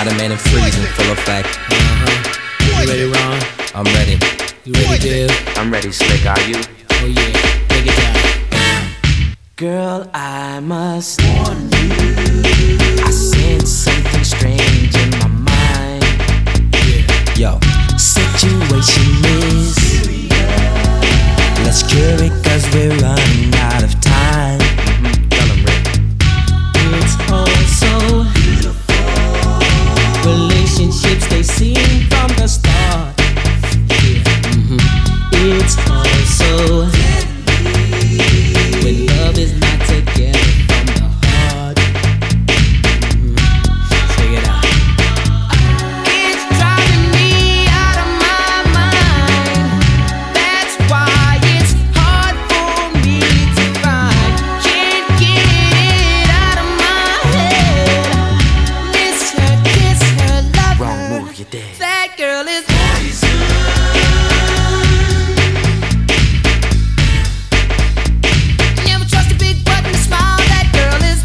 Man and Freeze in full effect. You ready, Ron? I'm ready. You ready, Div? I'm ready, Slick, are you? Oh yeah, break it down. Girl, I must warn you, I sense something strange in my mind. Yo, Situation is serious. let's cure it cause we're running out of time. Tell 'em, Rick. It's all so beautiful. Relationships, they seem from the start. It's all so when love is not together from the heart. Check it out. It's driving me out of my mind. That's why it's hard for me to find. Can't get it out of my head. Miss her, kiss her, love Wrong her. move, you're dead. That girl is never trust a big button to smile. That girl is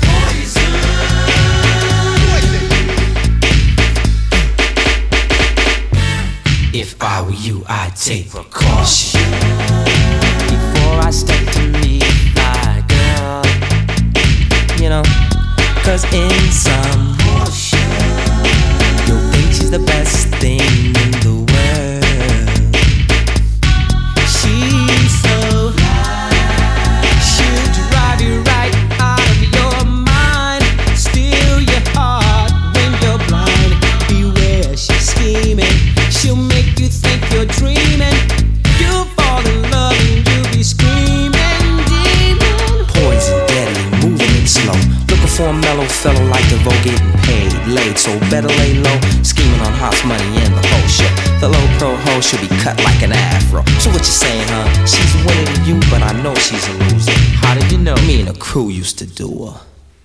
If I were you, I'd take precaution. Before I step to meet my girl, You know, cause in some you'll think she's the best thing in the world. She's so she'll drive you right out of your mind, steal your heart when you're blind. Beware, she's scheming. She'll make you think you're dreaming. You'll fall in love and you'll be screaming, demon. Poison, deadly, moving it slow. Looking for a mellow fellow like DeVoe, getting paid, laid, so better lay low. Scheming on hot money and the whole shit. The low pro hoe should be cut like an afro. So what you saying, huh? She's winning to you, but I know she's a loser. how did you know? Me and the crew used to do her.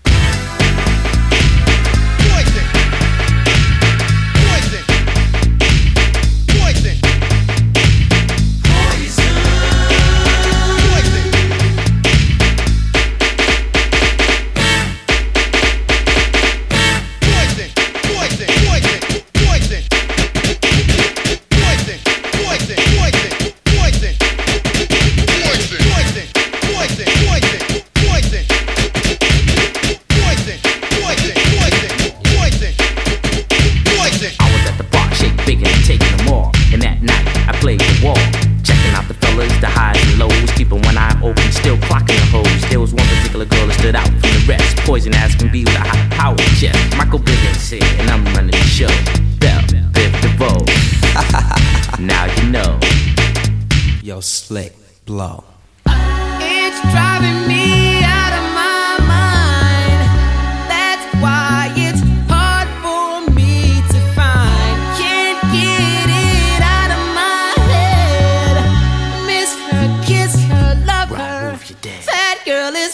I was at the bar, shake big and taking them all. And that night, I played the wall. Checking out the fellas, the highs and lows. Keeping one eye open, still clocking the hoes. There was one particular girl that stood out from the rest. Poison as can be with a high power chest. Michael Bivins here, and I'm running the show. Bell, Biv DeVoe. Now you know. Yo, Slick, blow. it's driving me out of my mind. That's why it's hard for me to find. Can't get it out of my head. Miss her, kiss her, love Wrong her. move, you're dead. That girl is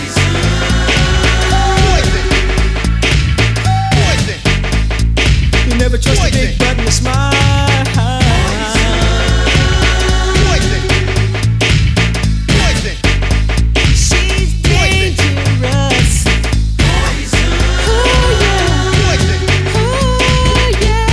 You never trust a big button to smile. She's dangerous. oh yeah.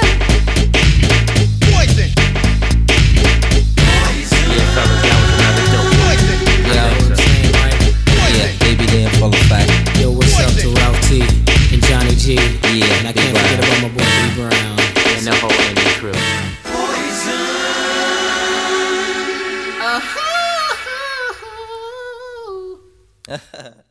Yeah, fellas, that was another dope one. Yo, yeah, baby, they in full effect. Yo, what's up to Ralph T and Johnny G? Yeah, And I Big can't forget Brown. about my boy B Brown. And the whole Indian crew. Uh-huh.